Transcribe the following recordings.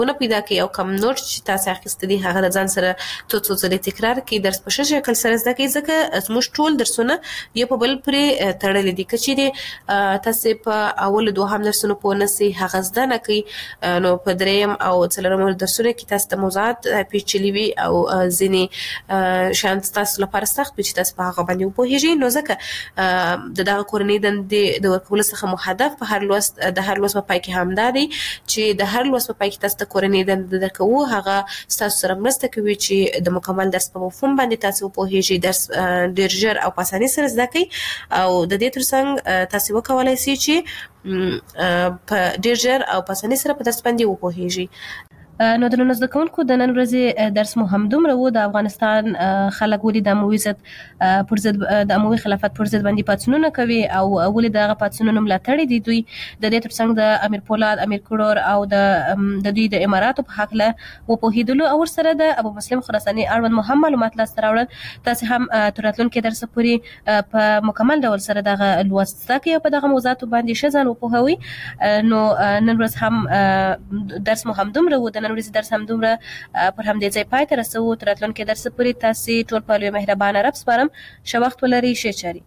ونه پیدا کوي او کوم نوټ چې تاسو اخیسته دي هغه د ځان سره څو ځلې تکرار کړئ. درس په ښه شکل سره زده کړئ ځکه زموږ ټول درسونه یو په بل پرې تړلي دي. که چیرې تاسو په اول دوهم درسونو پوه نشئ هغه زده نه کړئ نو په دریم او څلورم درسونو کې تاسو ته موضوعات پیچلي وي او ځینې شیان تاسو لپاره سخت وي چې تاسو په هغه باندې وپوهیږئ. نو ځکه د دغه کورنۍ دندې د ورکولو څخه مو هدف په هر لوست په پای کې هم دا دی چې د هر لوست په پای کې تاسو ته کورنۍ دنده درکوو هغه ستاسو سره مرسته کوي چې د مکمل درس په مفهوم باندې تاسو وپوهیږئ، درس ډیر ژر او په اسانۍ سره زده کړئ او د دې ترڅنګ تاسو وکولای شئ چې په ډیر ژر او په اسانۍ سره په درس باندې وپوهیږئ. نو د نن زده کوونکو د نن ورځې درس مو هم دومره و. د افغانستان خلک ولې د اموي خلافت پر ضد باندې پاڅونونه کوي او ولې دغه پاڅونونو ملاتړ دي دوی د دې ترڅنګ د امیر پولاد، امیر کروړ او د دوی د اماراتو په حق له وپوهیدلو او سره د ابو مسلم خراساني اړوند مهم معلومات لاسته راوړل. تاسو هم تر راتلونکي درس پورې په مکمل ډول سره دغه لوست زده کړئ او په دغه موضوعاتو باندې ښه ځان وپوهوئ. نو نن ورځ هم درس مو هم دومره و. د نن ورځې درس هم دومره پر همدې ځای پای ته رسوو. تر راتلونکي درس پورې تاسو ټول په لوی مهربانه رب سپارم. ښه وخت ولرئ. ښه چاري.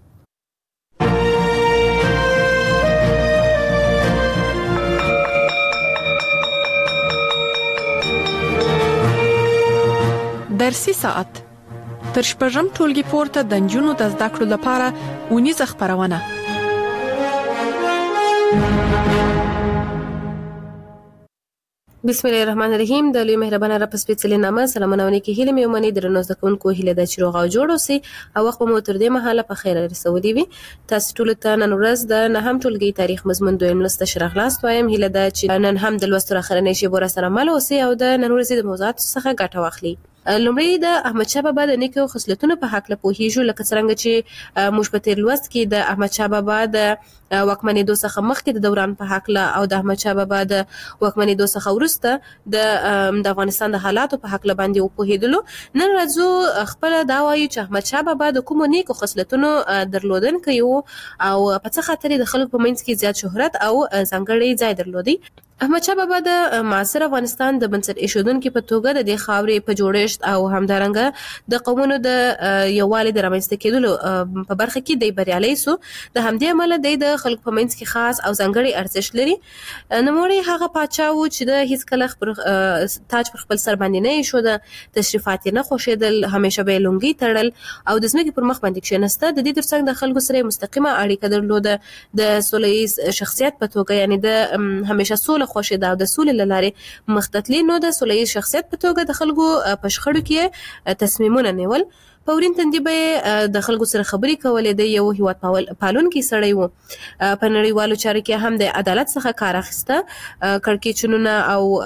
درسي ساعت تر شپږم ټولګي پورته د نجونو د زده کړو لپاره اونیزه خپرونه. بسم الله الرحمن الرحیم. د لوی مهربانه رب سپېڅلې نامه سلامونه ونکي هیله مې ومني. درنو زده کوونکو هیله ده چې روغ او جوړ اوسئ او وخت مو تر دې مهاله په خیر رسولي وي. تاسو ټول ته نن ورځ د نهم ټولګي تاریخ مضمون دویم لوست شرحلاست وایم. هیله ده چې نن هم د لوست اخرنۍ شیبه سره مل اوسئ او د نن ورځې د موضوعاتو څخه ګټه واخلئ. لومړی د احمد شاه بابا د نیکو خصلتونو په حق له پوهیږو، لکه څنګه چې موږ په تیر لوست کې د احمد شاه بابا د واکمنېدو څخه مخکې د دوران په حق له او د احمد شاه بابا د واکمنېدو څخه وروسته د افغانستان د حالاتو په حق له باندې وپوهیدلو. نن راځو خپل دا وایو چې احمد شاه بابا د کومو نیکو خصلتونو درلودونکی و او په څه خاطر د خلکو په منځ کې زیات شهرت او ځانګړی ځای درلودي. احمد شاه بابا د معاصر افغانستان د بنسټ ایښودونکي په توګه د دې خاورې په جوړښت او همدارنګه د قومونو د یووالي د رامنځته کېدلو په برخه کې دی بریالی سو. د همدې امله دی د خلکو په منځ کې خاص او ځانګړی ارزښت لري. نوموړی هغه پاچا و چې د هیڅ کله تاج پر خپل سر باندې نه ایښوده، تشریفات یې نه خوښېدل، همیشه به یې لونګۍ تړل او د ځمکې پر مخ باندې کښېناسته. د دې ترڅنګ د خلکو سره مستقیمه اړیکه درلوده. د سوله ییز شخصیت په توګه یعنی د همیشه سوله خوښېده او د سولې له لارې مخ ته تلي. نو د سوله ییز شخصیت په توګه د خلکو په شخړو کې تصمیمونه نیول. په ورین تندي به د خلکو سره خبرې کولې. د یو هیواد پالونکی سړی و. په نړیوالو چارو کې هم د عدالت څخه کار اخیسته. کړکېچونه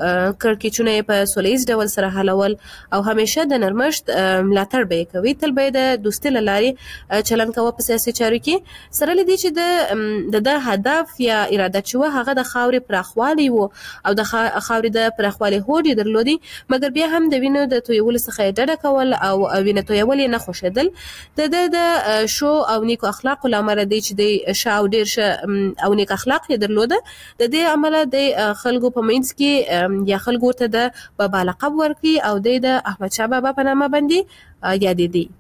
یې په سوله ییز ډول سره حلول او همیشه د نرمښت ملاتړ به یې کوي. تل به یې د دوستۍ له لارې چلند کوه په سیاسي چارو کې. سره له دې چې د هدف یا اراده چې و هغه د خاورې پراخوالی و او د خاورې د پراخوالي هوډ یې درلودي، مګر بیا هم د وینو د تویولو څخه یې ډډه کول او وینه تویول نه خوښېدل. د شو او نیکو اخلاقو له امله دی چې د ښه او ډېر ښه او نیک اخلاق یې درلوده. د دې امله د خلکو په منځ کې یا خلکو ورته د بابا لقب ورکړي او د احمد شاه بابا په نامه باندې یادېدي.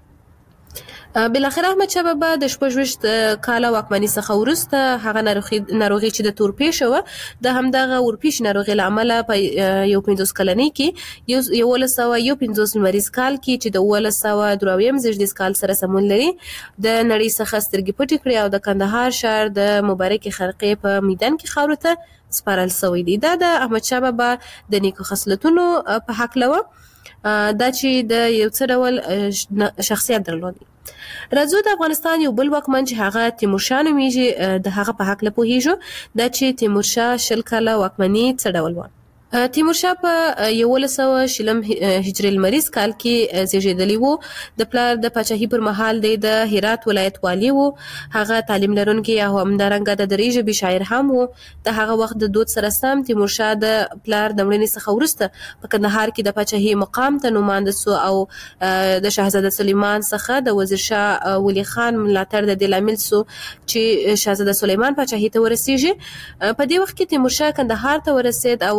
بالاخره احمد شاه بابا د 26 کاله واکمنۍ څخه وروسته هغه ناروغي چې د تورپیشه وه د همدغه ورپیش ناروغۍ له امله په 15 کلنۍ کې 1151 لمریز کال کې چې د 1923 زیږدیز کال سره سمون لري د نړۍ څخه سترګې پټې کړې او د کندهار ښار د مبارکې خرقې په میدان کې خاورو ته سپارل شوی دی. دا د احمد شاه بابا د نیکو خصلتونو په حق لوه دا چې د یو څه ډول شخصیت درلودي. راځو د افغانستان یو بل واکمن چې هغه تیمورشاه نومیږي د هغه په حق له پوهیږو. دا چې تیمورشاه 20 کاله واکمني څه ډول و. تیمورشاه په 1100 هجري لمریز کال کې زیږیدلی و. د پلار د پاچاهۍ پر مهال د هرات ولایت والی و. هغه تعلیم لرونکی او همدارنګه د دري ژبې شاعر هم و. د هغه وخت د دود سره سم تیمورشاه د پلار د مړینې څخه وروسته په کندهار کې د پاچاهۍ مقام ته نومانده سو او د شاهزاده سلیمان څخه د وزیر شاه ولی خان ملاتړ د دې لامل سو چې شاهزاده سلیمان پاچاهۍ ته ورسیږي. په دې وخت کې تیمورشاه کندهار ته ورسید او هغه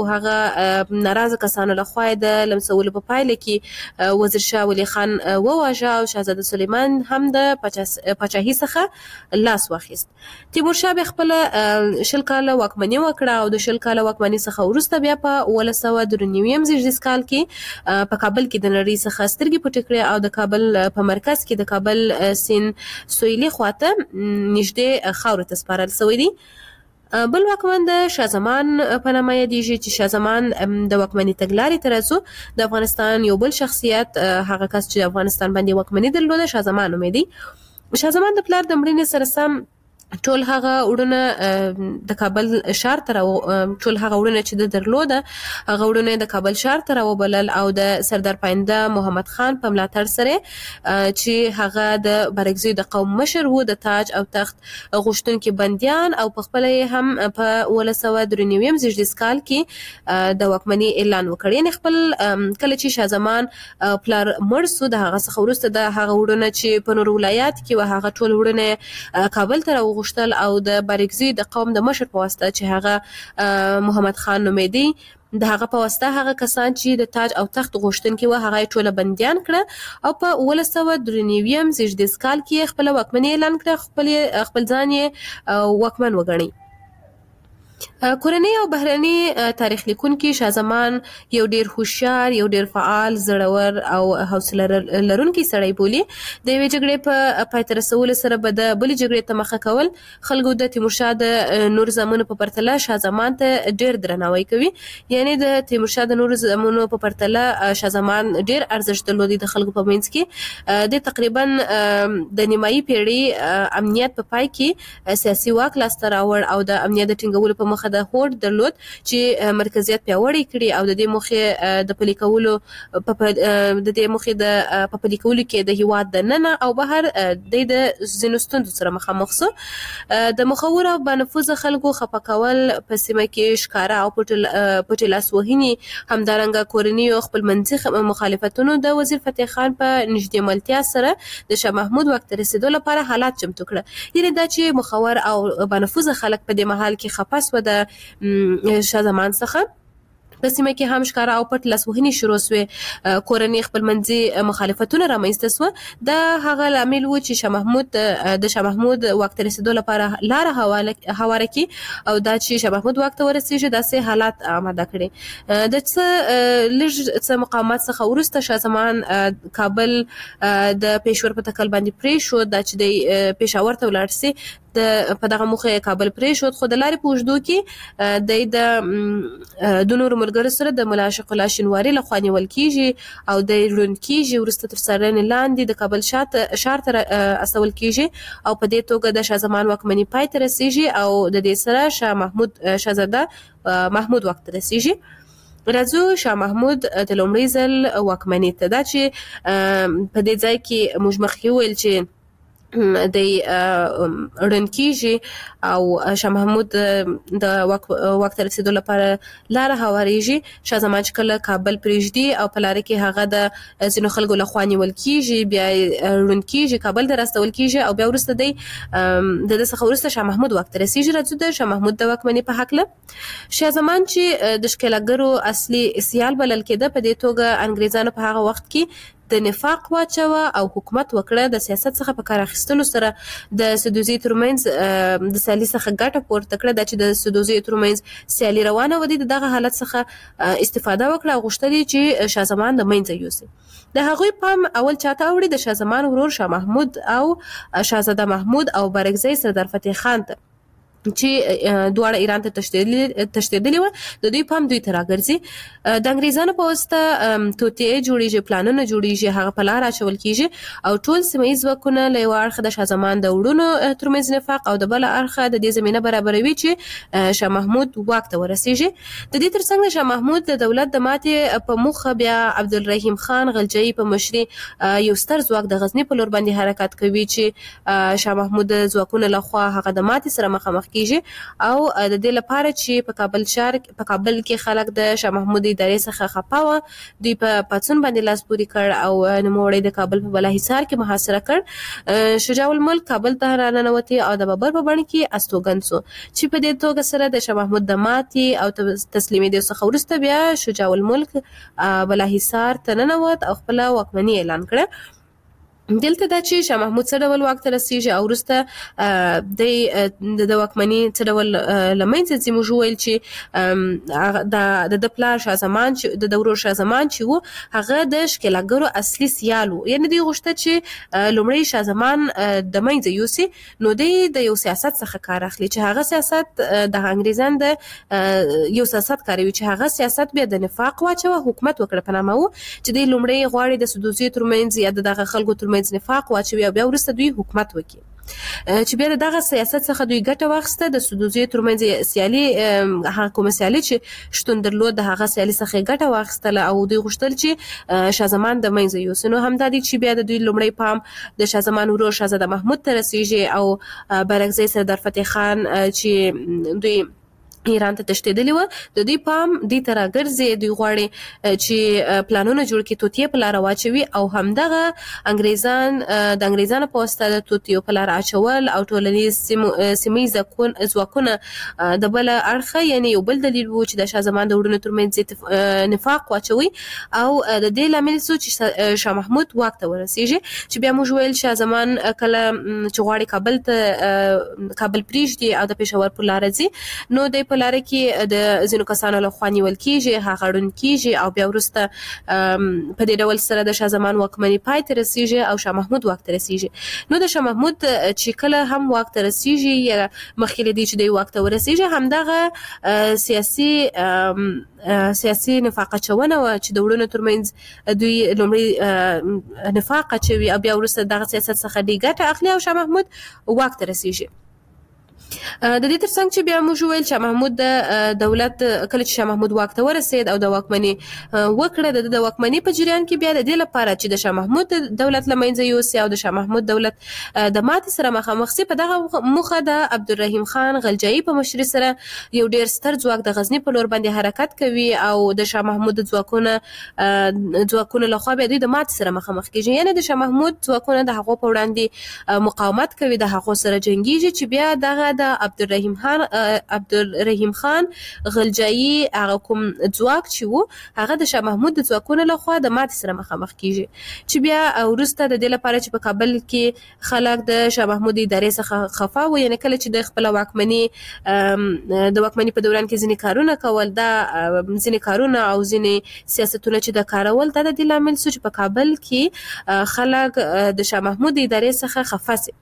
ناراضه کسانو لخوا د لمسولو په پایله کې وزیر شاه ولی خان وواژه او شاهزاده سلیمان هم د پاچاهي څخه لاس واخیست. تیمور شاه به خپل 20 کاله واکمني وکړه او د 20 کاله واکمني څخه وروسته بیا په 1993 زیږدیز کال کې په کابل کې د نړۍ څخه سترګې پټې کړې او د کابل په مرکز کې د کابل سین سویلي خواته نږدې خاورې ته سپارل شوی دی. بل واکمن د شاه زمان په نامه یادیږي چې شاه زمان د واکمنۍ تګلارې ترڅو د افغانستان یو بل شخصیت هغه کس چې افغانستان باندې واکمني درلوده شاه زمان نومېدی. شاه زمان د پلار د مړینې سره سم ټول هغه وړونه د کابل شهر ته ټول هغه وړونه چې د درلوده هغه وړونه د کابل شهر ته راوبلل او د سردار پاینده محمد خان په ملاتړ سره چې هغه د بارګزیو د قوم مشر وو د تاج او تخت غوښتونکي بندیان او په خپل هم په 1993 زیږدیز کال کې د واکمنۍ اعلان وکړ. یعنې خپل کله چې شاه زمان پلار مړ سو د هغه څخه وروسته د هغه وړونه چې په نور ولایات کې و هغه ټول وړونه کابل ته غوښتل او د بارګزي د قوم د مشر په واسطه چې هغه محمد خان نومېدی د هغه په واسطه هغه کسان چې د تاج او تخت غوښتونکي و هغه ټول بندیان کړه او په 1993 زیږدیز کال کې خپل واکمني اعلان کړه خپل ځان یې واکمن وګڼي. کورنۍ او بهرني تاریخ لیکونکي شاه زمان یو ډیر هوښیار یو ډیر فعال زړور او حوصله لرونکي سړی بولي. د یوې جګړې په پای ته رسولو سره به د بلې جګړې ته مخه کول خلکو د تیمورشاه د نور زامنو په پرتله شاه زمان ته ډیر درناوی کوي. یعنی د تیمورشاه د نور زامنو په پرتله شاه زمان ډیر ارزښت درلودي د خلکو په منځ کې. د تقریبا د نیمایي پیړۍ امنیت په پای کې سیاسي واک لاسته راوړ او د امنیت د ټینګولو په مخه د هوډ درلود چې مرکزیت پیاوړی کړي او د دې موخې د پلي کولو په پلي کولو کې د هیواد د ننه او بهر د ځینو ستونزو سره مخامخ سو. د مخور او بانفوذه خلکو خفه کول په سیمه کې ښکاره او پټې لاسوهنې همدارنګه کورني او خپلمنځي مخالفتونو د وزیر فتح خان په نږدې ملتیا سره د شاه محمود وخت رسیدو لپاره حالات چمتو کړه. یعنې دا چې مخور او بانفوذه خلک په دې مهال کې خفه سو د شاه زمان څخه په سیمه کې هم ښکاره او پټ لاسوهنې شروع سوې. کورنۍ خپلمنځي مخالفتونه رامنځته سوه. دا هغه لامل و چې د شاه محمود واک ته رسیدو لپاره لاره هواره کړي او دا چې شاه محمود واک ته ورسیږي داسې حالات آماده کړي. د څه مقامات څخه وروسته شاه زمان کابل د پېښور په تکل باندې پرېښود دا چې د پېښور ته ولاړ سي په دغه موخه کابل پرېښود خو د لارې په اوږدو کې د نورو ملګرو سره د ملا عاشق الله شینواري لخوا نیول کېږي او د ړوند کېږي وروسته تر څارنې لاندې د کابل ښار ته استول کېږي او په دې توګه د شاه زمان واکمني پای ته رسیږي او د دې سره شاهزاده محمود واک ته رسیږي. راځو شاه محمود د لومړي ځل واکمني ته. دا چې په دې ځای کې موږ مخکې وویل چې د ړوند کېږي او شاه محمود د واک ته رسیدو لپاره لاره هوارېږي. شاه زمان چې کله کابل پرېږدي او په لاره کې هغه د ځینو خلکو لخوا نیول کېږي بیا ړوند کېږي کابل ته راستول کېږي او بیا وروسته د ده څخه وروسته شاه محمود واک ته رسیږي. راځو د شاه محمود د واکمنۍ په هکله. شاه زمان چې د ښکېلاګرو اصلي سیال بلل کېده په دې توګه انګریزانو په هغه وخت کې د نفاق واچوه او حکومت وکړه. د سیاست څخه په کار اخیستلو سره د سدوزي ترمنځ د سیالي څخه ګټه پورته کړه. دا چې د سدوزي ترمنځ سیالي روانه و دغه حالت څخه استفاده وکړه او غوښتل چې شاه زمان د منځه یوسي. د هغوی پام اول چاته اوړي د شاه زمان ورور شاه محمود او شاهزاده محمود او بارګزی سردار فتح خان ته چې دواړه ایران ته تښتېدلي و. د دوی پام دوی ته راګرځي. د انګریزانو په واسطه توطئې جوړېږي پلانونه جوړېږي هغه په لاره اچول کېږي او ټول سیمه ییز ځواکونه له یوه اړخه د شاه زمان د وړونو ترمنځ نفاق او د بله اړخه د دې زمینه برابروي چې شاه محمود واک ته ورسېږي. د دې ترڅنګ د شاه محمود د دولت د ماتې په موخه بیا عبدالرحیم خان غلجي په مشري یو ستر ځواک د غزني په لور باندې حرکت کوي چې شاه محمود د ځواکونو لخوا هغه د ماتې سره مخامخ کیږي او د دې لپاره چې په کابل کې خلک د شاه محمود ادارې څخه خپه و دوی په پاڅون باندې لاس پورې کړ او نوموړی د کابل په بالاحصار کې محاصره کړ. شجاع الملک کابل ته راننوتی او د بابر په بڼه کې استوګن سو چې په دې توګه سره د شاه محمود د ماتې او تسلیمېدو څخه وروسته بیا شجاع الملک بالاحصار ته ننوت او خپل واکمني اعلان کړه. دلته دا چې شاه محمود څه ډول واک ته رسیږي او وروسته د واکمني څه ډول له منځه ځي. موږ وویل چې د پلار شاه زمان چې د ورور شاه زمان چې و هغه د ښکېلاګرو اصلي سیال و، یعنې دوی غوښته چې لومړی شاه زمان د منځه یوسي نو دوی د یو سیاست څخه کار اخلي چې هغه سیاست د انګریزان د یو سیاست کاروي چې هغه سیاست بیا د نفاق واچوه حکومت وکړه په نامه و چې دوی لومړی غواړي د سدوزیو ترمنځ یا دغه خلکو ترمنځ نفاق واچوي او بیا وروسته دوی حکومت وکړي چې بیا دغه سیاست څخه دوی ګټه واخیسته د سدوزیو ترمنځ سیالي هغه کومه سیالي چې شتون درلود د هغه سیالي څخه ګټه واخیستله او دوی غوښتل چې شاه زمان د منځه یوسي. نو همدا دی چې بیا د دوی لومړی پام د شاه زمان ورور شاهزاده محمود ته رسیږي او برعکس سردار فتح خان چې دوی ایران ته تښتېدلی و د دوی پام دې ته راګرځي دوی غواړي چې پلانونه جوړ کړي توطیې په لاره واچوي او همدغه انګریزانو په واسطه د توطیو په لاره اچول او ټولنیز سیمهییز ځواکونه د بل اړخه یعنې یو بل دلیل و چې د شاه زمان د وروڼو ترمنځ نفاق واچوي او د دې لامل شو چې شاه محمود واک ته ورسیږي چې بیا موږ ویل شاه زمان کله چې غواړي کابل پرېږدي او د پېښور په لاره ځي نو د په لاره کې د ځینو کسانو لخوا نیول کیږي هغه ړوند کیږي او بیا وروسته په دې ډول سره د شاه زمان واکمني پای ته رسیږي او شاه محمود واک ته رسیږي. نو د شاه محمود چې کله هم واک ته رسیږي یا مخکې له دې چې د واک ته ورسیږي همدغه سیاسي نفاق اچونه و چې د وروڼو ترمنځ دوی لومړی نفاق اچوي او بیا وروسته دغه سیاست څخه دوی ګټه اخلي او شاه محمود واک ته رسیږي. د دې ترڅنګ چې بیا موږ ویل شاه محمود د دولت کله چې شاه محمود واک ته ورسید او د واکمني وکړه د واکمني په جریان کې بیا د دې لپاره چې د شاه محمود دولت له منځه یوسي او د شاه محمود دولت د ماتې سره مخامخ سي په دغه موخه د عبدالرحیم خان غلجایی په مشرۍ سره یو ډیر ستر ځواک د غزنی په لور باندې حرکت کوي او د شاه محمود ځواکونه لخوا بیا دوی د ماتې سره مخامخ کیږي یعنې د شاه محمود ځواکونه د هغو په وړاندې مقاومت کوي د هغو سره جنګیږي چې بیا دغه د عبدالرحیم خان غلجایی هغه کوم ځواک چې وو هغه د شاه محمود د ځواکونو لخوا د ماتې سره مخامخ کیږي چې بیا وروسته د دې لپاره چې په کابل کې خلک د شاه محمود ادارې څخه خفه و یعنې کله چې د خپل واکمني په دوران کې ځینې کارونه کول دا ځینې کارونه او ځینې سیاستونه چې د کارول دا د دې لامل شو چې په کابل کې خلک د شاه محمود ادارې څخه خفه سي.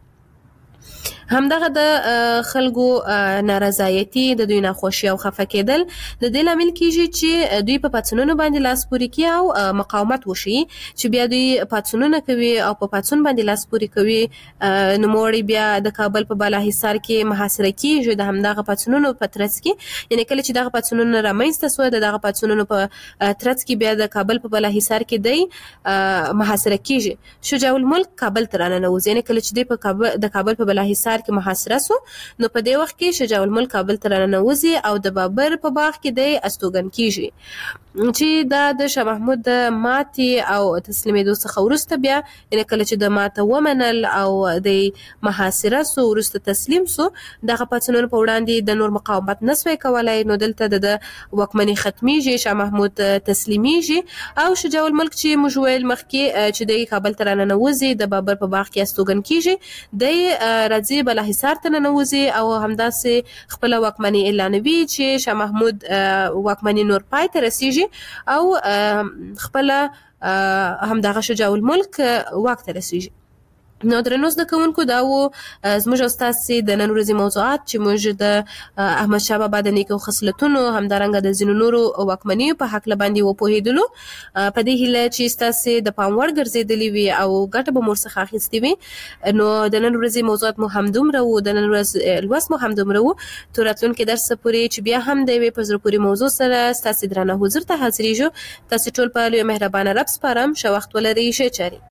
همدغه د خلکو نارضایتي د دوی ناخوشي او خفه کېدل د دې لامل کیږي چې دوی په پاڅونونو باندې لاس پورې کوي او مقاومت وشي چې بیا دوی پاڅونونه کوي او په پاڅون باندې لاس پورې کوي نوموړی بیا د کابل په بالاحصار کې محاصره کیږي د همدغه پاڅونونو په ترڅ کې یعنې کله چې دغه پاڅونونه رامنځته سوه دغه پاڅونونو په ترڅ کې بیا د کابل په بالاحصار کې دی محاصره کیږي. شجاع الملک کابل ته راننوځي یعنې کله چې دی د کابل په بالاحصار کې محاصره سو نو په دې وخت کې شجاع الملک کابل ته راننوځي او د بابر په باغ کې دی استوګن کیږي چې دا د شاه محمود د ماتې او تسلیمېدو څخه وروسته بیا یعنې کله چې د ماته ومنل او د محاصره سو وروسته تسلیم سو دغه پاڅونونو په وړاندې د نور مقاومت نسوی کولای نو دلته د واکمني ختمیږي شاه محمود تسلیمیږي او شجاع الملک چې موږ ویل مخکې چې د کابل ته راننوځي د بابر په باغ کې استوګن کیږي د راځي بالاحصار ته ننوځي او همداسې خپل واکمني اعلانوي چې شاه محمود واکمني نور پای ته رسیږي او خپل همدغه شجاع الملک واک ته رسیږي. نو درنو زده کوونکو دا و زموږ او ستاسې د نن ورځې موضوعات چې موږ د احمدشاه بابا د نیکو خصلتونو همدارنګه د ځینو نورو واکمنیو په هکله باندې وپوهېدلو په دې هیله چې ستاسې د پام وړ ګرځېدلې وي او ګټه به مو ورڅخه اخیستې وي. نو د نن ورځې موضوعات مو همدومره و د نن ورځ لوست مو همدومره و تر راتلونکي درس پورې چې بیا هم د یوې په زړه پورې موضوع سره ستاسې درانه حضور ته حاضرېږو. تاسې ټول په لوی مهربانه رب سپارم. ښه وخت ولرئ. ښې چارې.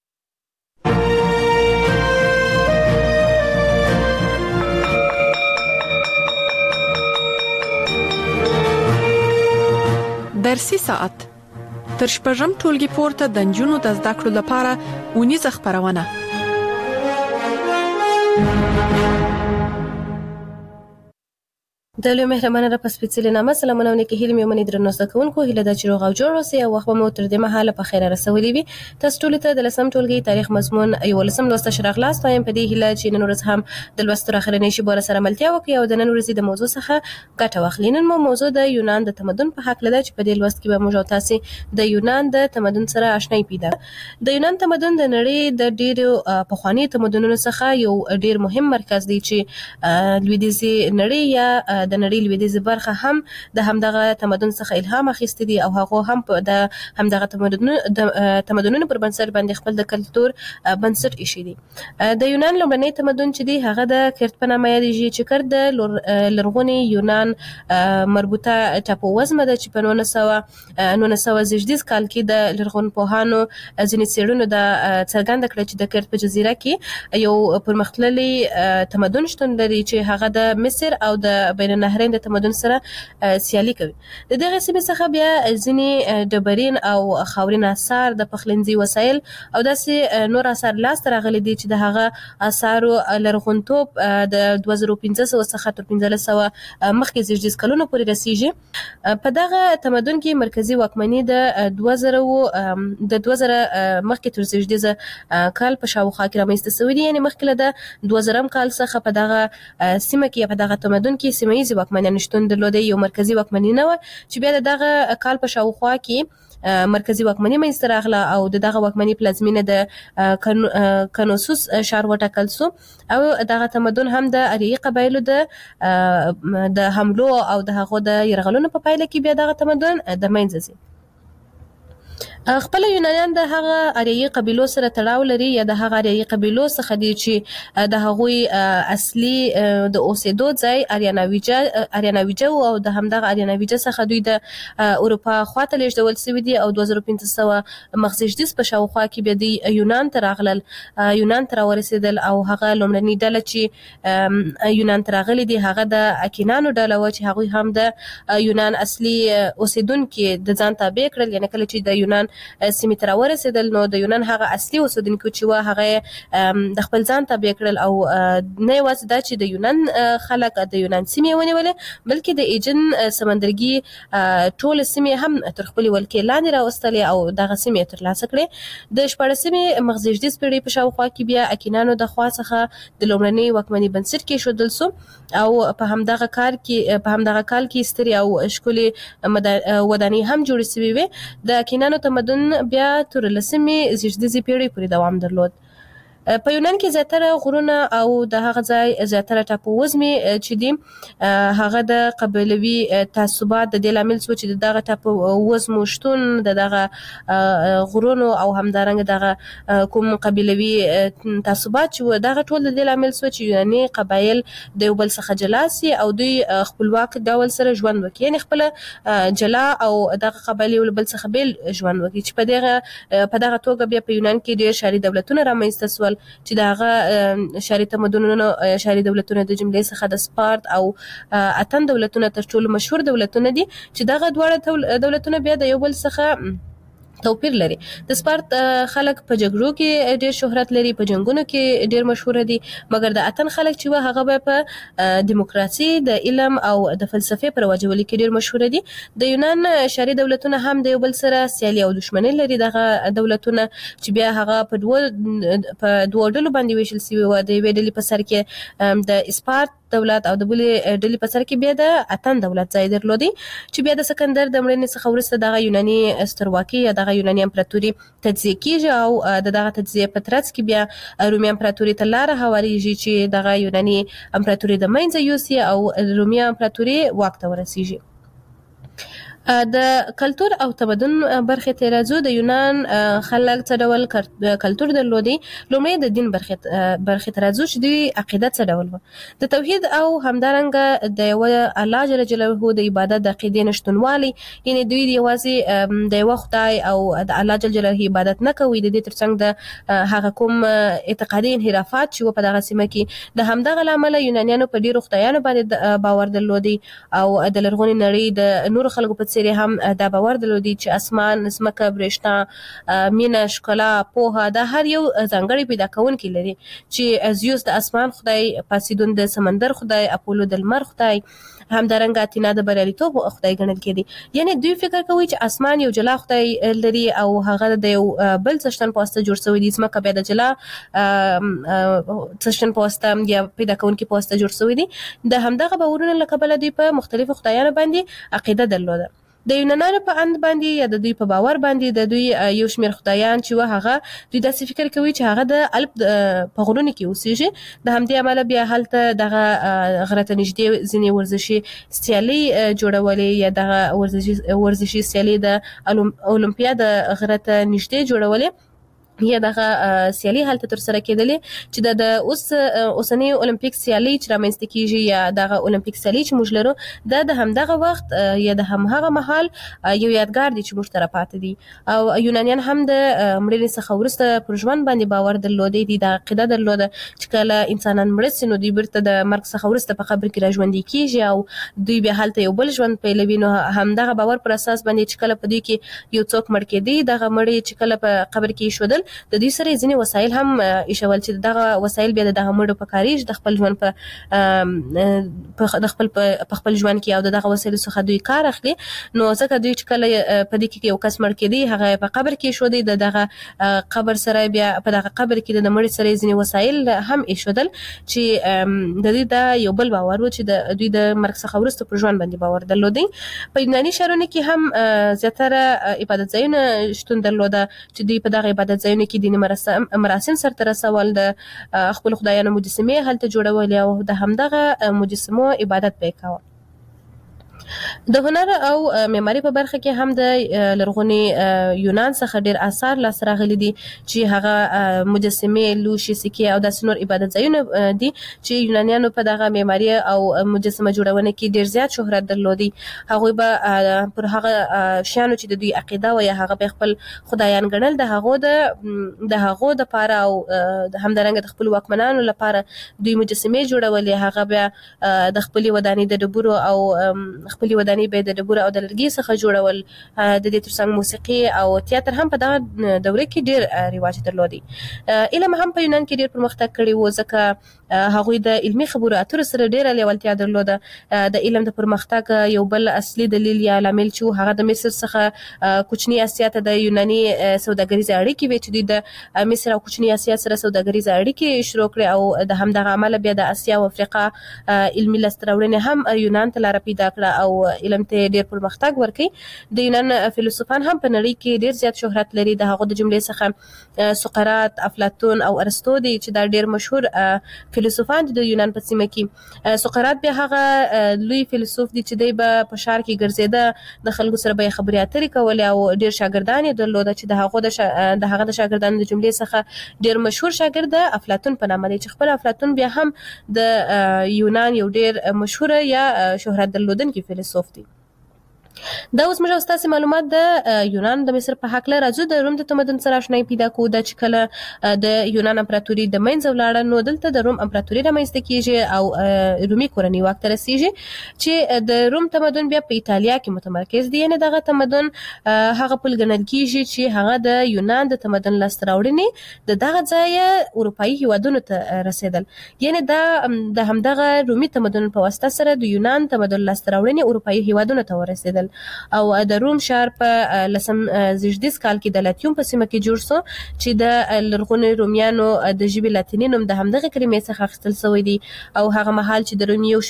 درسي ساعت تر شپږم ټولګي پورته د نجونو د زده کړو لپاره اونیزه خپرونه. د لوی مهربانه را پس سپېڅلې نامه سلامونه ونکي هیله مې ومني درنو زده کوونکو هیله ده چې روغ او جوړ اوسئ او وخت مو تر دې مهاله په خیر رسولي وي. تاسو ټول ته د لسم ټولګي تاریخ مضمون 11 لوست شراغلاست وایم په دې هیله چې نن ورځ هم د لوست اخرنۍ شی بوله سره ملتیا وکړي او د نن ورځې د موضوع څخه ګټه واخلئ. نن مو موضوع د یونان د تمدن په حق لده چې په دې لوست کې به موږ تاسو د یونان د تمدن سره آشنایی پیدا. د یونان تمدن د نړۍ د ډیرو پخوانی تمدنونو څخه یو ډیر مهم مرکز دی چې لویدیځي نړۍ یا د نړۍ لویدیځي برخه هم د همدغه تمدن څخه الهام اخیستی دي او هغه هم د همدغه تمدنونو پر بنسټ باندې خپل د کلتور بنسټ ایښی دي. د یونان لومړنی تمدن چې دی هغه د کرت په نامه یادیږي چې کرت د لرغوني یونان مربوطه ټاپووزمه ده چې په 1918 کال کې د لرغونپوهانو ځینې څېړنو د څرګنده کړه چې د کرت په جزیره کې یو پرمختللی تمدن شتون لري چې هغه د مصر او د بین النهرین د تمدن سره سیالي کوي. د دغه سیمې څخه بیا ځینې ډبرین او خاورین آثار د پخلنځي وسایل او داسې نور آثار لاسته راغلي دي چې د هغه آثارو لرغونتوب د 2500 څخه تر 1500 مخکې زیږدیز کلونو پورې رسیږي. په دغه تمدن کې مرکزی واکمني د 2000 مخکې تر زیږدیز کال په شاوخوا کې رامنځته شوې دي، یعنې مخکې له د 2000 کال څخه په دغه سیمه کې په دغه تمدن کې سیمه‌ییزې واکمنان شتون درلوده، یو مرکزی واکمني نه و چې بیا دغه کال په شاوخوا کې مرکزی واکمني منځته راغله او دغه واکمني پلازمینه د کنوسوس ښار وټاکل شو او دغه تمدن هم د اریایي قبایلو د حملو او د هغو د یرغلونو په پایله کې بیا دغه تمدن د منځه ځي. خپل یونانیان د هغه اریایي قبیلو سره تړاو لري یا د هغه اریایي قبیلو څخه دي چې د هغوی اصلي د اوسېدو ځای اریاناویجه او د همدغه اریاناویجه څخه دوی د اروپا خواته لیږدول شوي دي او 2500 مخزیږدیز په شاوخوا کې بیا د یونان ته راغلل، یونان ته راورسېدل او هغه لومړنۍ ډله چې یونان ته راغلي دي هغه د اکینانو ډله وه چې هغوی هم د یونان اصلي اوسېدونکي د ځان تابع کړل، یعنې کله چې د یونان سیمې ته راورسېدل نو د یونان هغه اصلي اوسېدونکي چې وه هغه د خپل ځان تابع کړل او نه یوازې دا چې د یونان خلک د یونان سیمې ونیولې بلکې د ایجن سمندرګي ټول سیمې هم تر خپلې ولکې لاندې راوستلې او دغه سیمې ترلاسه کړې. د 14مې مخزیږدیز پیړۍ په شاوخوا کې بیا اکینانو د خوا څخه د لومړنۍ واکمني بنسټ کېښودل سو او په همدغه کال کې سترې او ښکلې ودانۍ هم جوړې شوې وې. د اکینانو تمدن بیا تر 10مې زیږدیزې پیړۍ پورې دوام درلود. په یونان کې زیاتره غرونه او د هغه ځای زیاتره ټاپووزمې چې دي هغه د قبیلوي تعصبات د دې لامل شو چې دغه ټاپووزمو شتون دغه غرونو او همدارنګه دغه کوم قبیلوي تعصبات چې دغه ټول د دې لامل شو چې یوناني قبایل د یو بل څخه جلا سي او دوی خپلواک ډول سره ژوند وکړي، یعنې خپله جلا او دغه قبایل یو بل څخه بیل ژوند وکړي چې په دغه توګه بیا په یونان کې ډېر ښاري دولتونه رامنځته شول چې د هغه ښاري تمدنونو ښاري دولتونه د جملې څخه د سپارت او اتن دولتونه تر ټولو مشهور دولتونه دي چې دغه دواړه دولتونه بیا د یو بل څخه توپیر لري. د سپارت خلک په جګړو کې ډېر شهرت لري، په جنګونو کې ډېر مشهوره دي، مګر د اتن خلک چې وه هغه به په دیموکراسي د علم او د فلسفې په رواجولو کې ډېر مشهوره دي. د یونان ښاري دولتونه هم د یو بل سره سیالي او دښمني لري. دغه دولتونه چې بیا هغه په دوو ډلو باندې ویشل شوي وه، د یوې ډلې په سر کې د سپارت دولت او د بلې ډلې په سر کې بیا د اتن دولت ځای درلودی چې بیا د سکندر د مړینې څخه وروسته دغه یوناني سترواکي یا دغه یوناني امپراتوري تجزیه کیږي او دغه تجزیه په ترڅ کې بیا رومي امپراتوري ته لاره هواریږي چې دغه یوناني امپراتوري د منځه یوسي او رومي امپراتوري واک ته ورسیږي. د کلتور او تمدن برخې ته راځو. د یونان خلک څه ډول کلتور درلودي؟ لومړی د دین برخې ته راځو چې دوی عقیده څه ډول وه؟ د توحید او همدارنګه د یوه الله جل جلاله د عبادت د عقیدې نشتونوالی، یعنې دوی یوازې د یوه خدای او د الله جل جلاله عبادت نه کوي، د دې ترڅنګ د هغه کوم اعتقادي انحرافات چې په دغه سیمه کې د همدغه له امله یونانیانو په ډېرو خدایانو باندې باور درلودي او د لرغونې نړۍ د نورو خلکو په څیرې هم دا باور درلودي چې اسمان، ځمکه، برېښنا، مینه، ښکلا، پوهه دا هر یو ځانګړی پیدا کوونکی لري، چې زیوس د اسمان خدای، پاسیدون د سمندر خدای، اپولو د لمر خدای، همدارنګه اتینا د بریالیتوب خدای ګڼل کېدی. یعنی دوی فکر کوي چې اسمان یو جلا خدای لري او هغه د یو بل څښتن په واسطه جوړ شوی دی، ځمکه بیا د جلا څښتن په واسطه یا پیدا کوونکي په واسطه جوړ شوی دی. د همدغه باورونو له کبله دوی په مختلفو خدایانو باندې عقیده درلوده. د یونانیانو په اند باندې یا د دوی په باور باندې د دوی یو شمېر خدایان چې و هغه دوی داسې فکر کوي چې هغه د الپ په غرونو کې اوسېږي. د همدې امله بیا هلته دغه غره ته نږدې ځینې ورزشي سیالۍ جوړولې یا دغه ورزشي سیالۍ د اولمپیا د غره ته نږدې جوړولې یا دغه سیالۍ هلته ترسره کېدلې چې د اوسنۍ اولمپیک سیالۍ چې رامنځته کېږي یا دغه اولمپیک سیالۍ چې موږ لرو دا د همدغه وخت یا د همهغه مهال یو یادګار دی چې موږ ته راپاتې دي. او یونانیان هم د مړینې څخه وروسته پر ژوند باندې باور درلودی دي، د عقیده درلوده چې کله انسانان مړه سي نو دوی بیرته د مرګ څخه وروسته په قبر کې راژوندي کېږي او دوی بیا هلته یو بل ژوند پیلوي. نو همدغه باور پر اساس باندې چې کله په دوی کې یو څوک مړ کېدی، دغه مړی چې کله په قبر کې ایښودل د دوی سره ځینې وسایل هم ایښول چې دغه وسایل بیا د دغه مړو په کاریږي د خپل ژوند په خپل ژوند کې او دغه وسایلو څخه دوی کار اخلي. نو ځکه دوی چې کله په دې کې یو کس مړ کېدی هغه په قبر کې ایښودی، د دغه قبر سره بیا په دغه قبر کې د مړي سره ځینې وسایل هم ایښودل چې د دوی دا یو بل باور و چې د دوی د مرګ څخه وروسته پر ژوند باندې باور درلودی. په یوناني ښارونو کې هم زیاتره عبادت ځایونه شتون درلوده چې دوی په دغه عبادت ځایونو کې دیني مراسم سرته رسول، د خپل خدایانو مجسمې هلته جوړولې او د همدغه مجسمو عبادت به یې کاوه. د هنر او معماري په برخه کې هم د لرغوني یونان څخه ډېر آثار لاسته راغلي دي چې هغه مجسمې، لوښي، سکې او داسې نور عبادت ځایونه دي چې یونانیانو په دغه معماري او مجسمه جوړونه کې ډېر زیات شهرت درلودي. هغوی به پر هغه شیانو چې د دوی عقیده و یا هغه به خپل خدایان ګڼل د هغو دپاره او همدارنګه د خپلو واکمنانو لپاره دوی مجسمې جوړولې. هغه بیا د خپلې ودانۍ د ډبرو او خپلې ودانۍ به د ډبرو او د لرګي څخه جوړول. د دې ترڅنګ موسیقي او تیاتر هم په دغه دوره کې ډېر رواج درلودي. علم هم په یونان کې ډېر پرمختګ کړی و ځکه هغوی د علمي خبرو اترو سره ډېره لیوالتیا درلوده. د علم د پرمختګ یو بل اصلي دلیل یا لامل چې هغه د مصر څخه کوچني اسیا ته د یوناني سوداګریزې اړیکې وې چې دوی د مصر او کوچني اسیا سره سوداګریزې اړیکې شروع کړې او د همدغه عمله بیا د اسیا او افریقا علمي لاسته راوړنې هم یونان ته لاره پیدا کړه او علم ته ډېر پرمختګ ورکړي. د یونان فیلسوفان هم په نړۍ کې ډېر زیات شهرت لري. د هغو د جملې څخه سقراط، افلاطون او ارسطو دي چې دا ډېر مشهور فیلسوفان دي د یونان په سیمه کې. سقراط بیا هغه لوی فیلسوف دی چې دی به په ښار کې ګرځېده، د خلکو سره به یې خبرې اترې کولې او ډېر شاګردان یې درلوده چې د هغه د شاګردانو د جملې څخه ډېر مشهور شاګرد د افلاطون په نامه دی چې خپل افلاطون بیا هم د یونان یو ډېر مشهوره یا شهرت درلودونکی فیلسوف دی. دا اوس موږ ستاسو معلومات د یونان د مصر په حق له راځو د روم د تمدن سره آشنایي پیدا کوو. دا چې کله د یونان امپراتوري د منځه ولاړه نو دلته د روم امپراتوري رامنځته کیږي او رومي کورنۍ واک ته رسیږي چې د روم تمدن بیا په ایتالیا کې متمرکز دی. یعنې دغه تمدن هغه پل ګڼل کیږي چې هغه د یونان د تمدن لاسته راوړنې د دغه ځایه اروپایي هیوادونو ته رسېدل. یعنې دا د همدغه رومي تمدن په واسطه سره د یونان تمدن لاسته راوړنې اروپایي هیوادونو ته ورسېدل. او د روم ښار په 10 کال کې د لاتیوم په سیمه کې جوړ شو چې د لرغونو رومیانو د ژبې لاتیني نوم د همدغه کلمې څخه اخیستل شوی دی. او هغه مهال چې د روم یو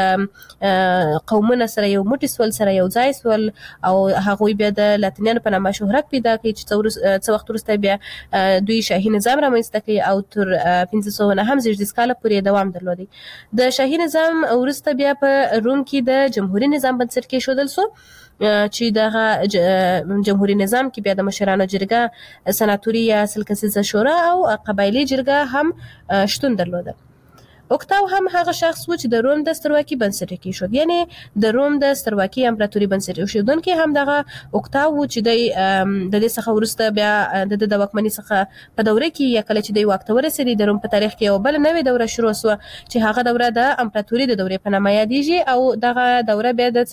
شمېر قومونه سره یو موټی سول، سره یو ځای سول او هغوی بیا د لاتینیانو په نامه شهرت پیدا کړي چې څه وخت وروسته بیا دوی شاهي نظام رامنځته کړي او تر 1509 کاله پورې دوام درلودی. د شاهي نظام وروسته بیا په روم کې د جمهوریت نظام بنسټ کېښودل شو چې دغه جمهوریت نظام کې بیا د مشرانو جرګه، سناتوري یا 30 کسیزه شورا او قبایلي جرګه هم شتون درلوده. اوکتاو هم هغه شخص و چې د روم د سترواکي بنسټ کېښود، یعنی د روم د سترواکي امپراتوري بنسټ ایښودونکی هم دغه اوکتاو و چې د دې څخه وروسته بیا د واکمنۍ څخه په دوره کې یا کله چې د واک ته ورسېدی د روم په تاریخ کې یو بل نوې دوره شروع شوه چې هغه دوره د امپراتوري د دورې په نامه یادېږي او دغه دوره بیا د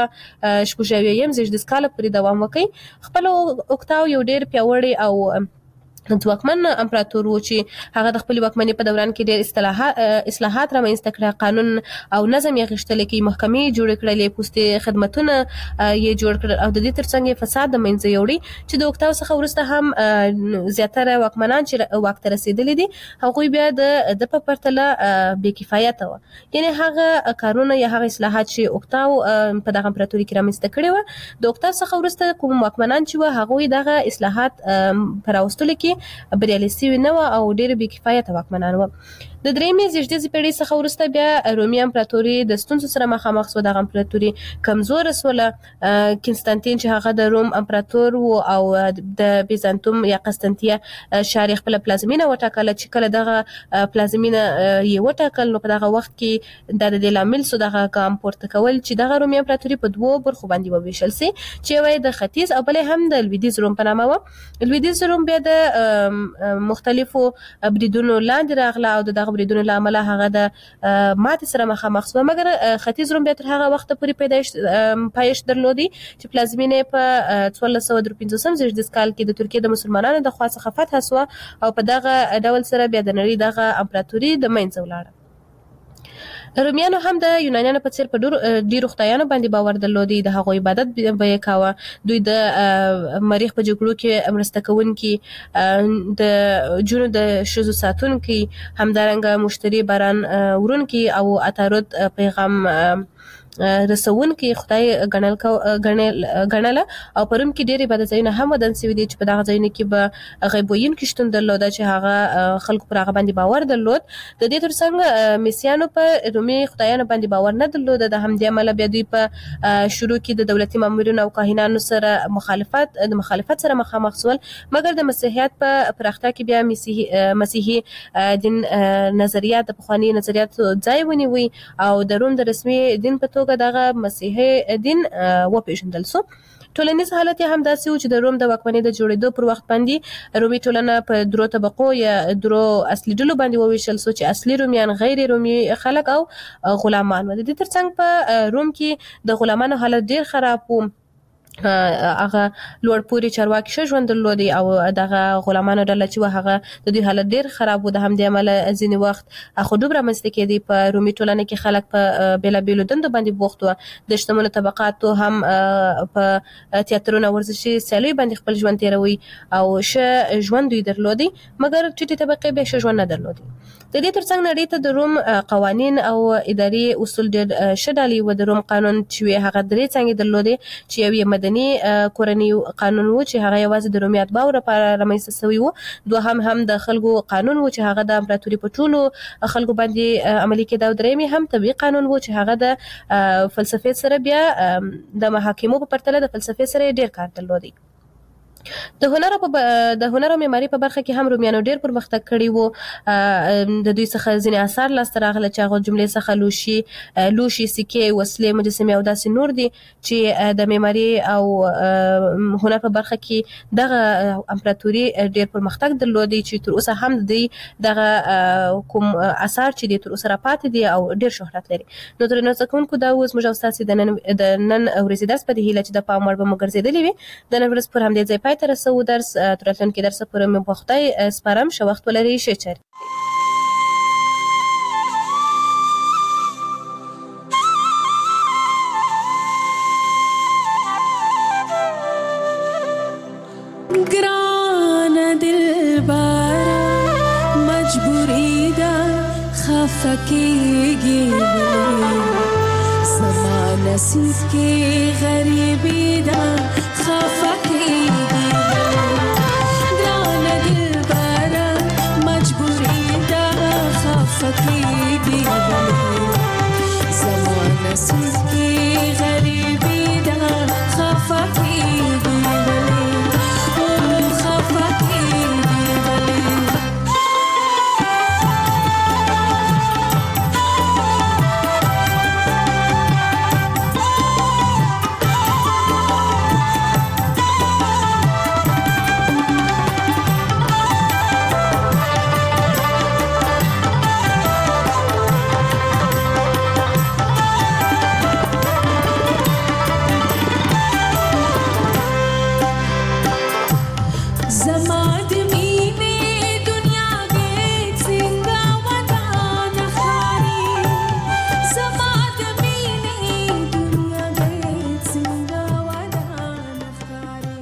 476 زیږدیز کال پورې دوام وکړي. خپل اوکتاو یو ډېر پیاوړی او ځواکمن امپراتور و چې هغه د خپل واکمنۍ په دوران کې ډېر اصلاحات رامنځته کړل، قانون او نظم یې غښتلی کړي، محکمې جوړې کړلې، پوستي خدمتونه یې جوړ کړل او د دې ترڅنګ یې فساد د منځه یوړی چې د اوکتاو څخه وروسته هم زیاتره واکمنان چې واک ته رسېدلي دي هغوی بیا د په پرتله بې کفایته وه، یعنی هغه کارونه یا هغه اصلاحات چې اوکتاو په دغه امپراتوري کې رامنځته کړي وه د اوکتاو څخه وروسته کوم واکمنان چې وه هغوی دغه اصلاحات په راوستلو کې بریالي سوي نه وه او ډېر بې کفایته واکمنان وه. د درېیمې زیږدیزې پیړۍ څخه وروسته بیا رومي امپراتوري د ستونزو سره مخامخ شوه. دغه امپراتوري کمزوره شوله. کنستانتین چې هغه د روم امپراتور و او د بیزانتوم یا قسطنطیه ښار یې خپله پلازمینه وټاکله چې کله دغه پلازمینه یې وټاکل نو په دغه وخت کې دا د دې لامل سو دغه ګام پورته کول چې دغه رومي امپراتوري په دوو برخو باندې وویشل سي چې یوه یې د ختیځ او بله هم د لویدیځ روم په نامه وه. لویدیځ روم بیا د مختلفو بریدونو لاندې راغله او د دغه بریدونو له امله هغه د ماتې سره مخامخ شوه، مګر ختیځ روم بیا تر هغه وخته پورې پایښت درلودی چې پلازمینه یې په 1453 زیږدیز کال کې د ترکیې د مسلمانانو د خوا څخه فتح شوه او په دغه ډول سره بیا د نړۍ دغه امپراتوري د منځه ولاړه. رومیانو هم د یونانیانو په څیر په ډیرو خدایانو باندې باور درلودی، د هغوی عبادت به یې کاوه، دوی د مریخ په جګړو کې مرسته کوونکي، د جونو د ښځو ساتونکي، همدارنګه مشتري باران وړونکي او عطارد پیغام رسونکي خدای ګڼله او په روم کې ډېر عبادت ځایونه هم ودان سوي دي چې په دغه ځایونو کې به غیب ویونکي شتون درلوده چې هغه خلکو پر هغه باندې باور درلود. د دې ترڅنګ میسیانو په رومي خدایانو باندې باور نه درلوده، د همدې امله بیا دوی په شروع کې د دولتي مامورینو او کاهنانو سره مخالفت سره مخامخ شول، مګر د مسیحیت په پراختیا کې بیا مسیحي دین نظریات د پخواني نظریاتو ځای ونیوي او د روم د رسمي دین په توګه دغه مسیحي دین وپېژندل سو. ټولنیز حالت هم داسې و چې د روم د واکمنۍ د جوړېدو پر وخت باندې رومي ټولنه په درو طبقو یا درو اصلي ډلو باندې وویشل سو چې اصلي رومیان، غیر رومي خلک او غلامان و. د دې ترڅنګ په روم کې د غلامانو حالت ډېر خراب و، هغه لوړ پوري چارواکي ښه ژوند درلودي او دغه غلامانو ډله چې وه هغه د دوی حالت ډېر خراب و. د همدې امله ځینې وخت خودوب رامنځته کېدی. په رومي ټولنه کې خلک په بېلابېلو دندو باندې بوخت وه، د شتمنو طبقاتو هم په تیاترونو ورزشي سیالیو باندې خپل ژوند تېروي او ښه ژوند دوی درلودي، مګر ټیټې طبقې بیا ښه ژوند نه درلودي. د دې ترڅنګ نړۍ ته د روم قوانین او اداري اصول ډېر ښه ډالۍ و. د روم قانون چې هغه درې څانګې درلودې چې یو یې مدني کورنی قانون و چې هغه یوازې د رومي اتباعو لپاره رامنځته شوی و، دوهم هم د خلکو قانون و چې هغه د امپراتوري په ټولو خلکو باندې عملي کېده، او درېیم هم طبیعي قانون و چې هغه د فلسفې سره بیا د محاکمو په پرتله د فلسفې سره ډېر کار درلودی. د هنر او معماري په برخه کې هم رومیانو ډېر پرمختګ کړی و. د دوی څخه ځینې اثار لاسته راغله چې هغه جملې څخه لوښي، سکې، وسلې، مجسمې او داسې نور دي چې د معماري او هنر په برخه کې دغه امپراتوري ډېر پرمختګ درلودی چې تر اوسه هم د دوی دغه کوم اثار چې دي تر اوسه راپاتې دي او ډېر شهرت لري. نو درنو زده کوونکو دا اوس موږ او ستاسې د نن ورځې درس په دې هیله چې د پام وړ به مو ګرځېدلی وي. د نن ورځ پر همدې ځای پای ته رسوو درس. تر راتلونکي درسه پورې مې په خدای سپارم. ښه وخت ولرئ. ښه چارې. ګرانه دلبره مجبوري ده خفه کېږي زما نصیب کې غریبي ده خفه کېږي ګرانه دلبره مجبوري ده خفه کېږي زما نصیب کې غریبي ده خفه کېږي زما